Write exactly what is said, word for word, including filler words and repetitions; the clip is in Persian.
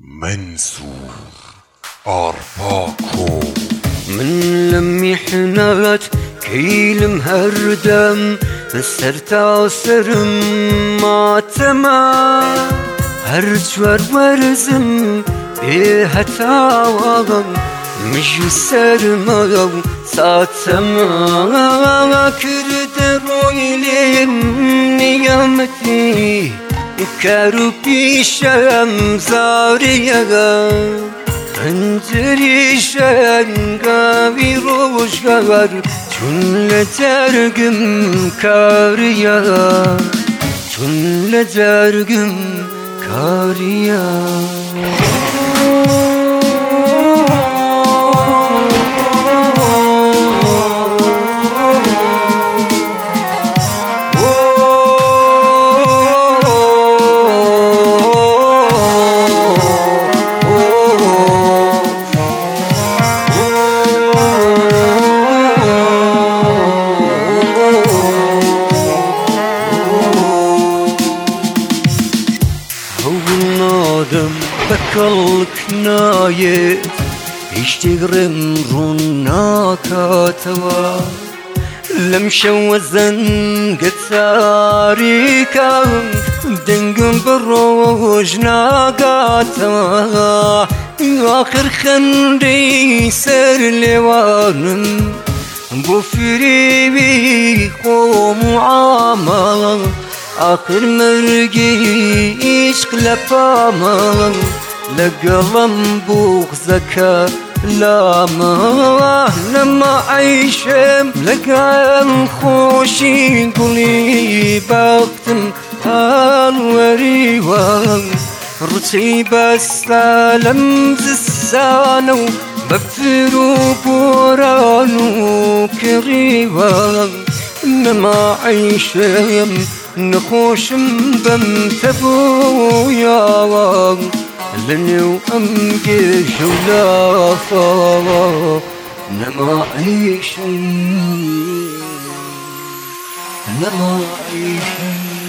منصور آرپاکو من لمحنات كيلم هردم سرتا سرم ماتما هرجور ورزم بهتاوام مجو سرما ساتما كرد رويلم نيامتي كارو بيشم زاريا خنجری شنگاوی روشگار چون لجرگم کاریا چون لجرگم کاریا بكل كناية يشتغرم رونا كاتوا لم شوزن قد ساريكا دنقم بروجنا قاتوا آخر خندي سر لوانم بفري بي قوم عاما آخر مرقي عشق لفاما لقلم بوغزك لاما لما عيشم لقام خوشي قولي بختم الوريوان رتي بس لم زسانو بفرو بورانو كريوان لما عيشم نخوشم بمتبو يا لنو أمجيش ولا فا نما عيشم نما عيشم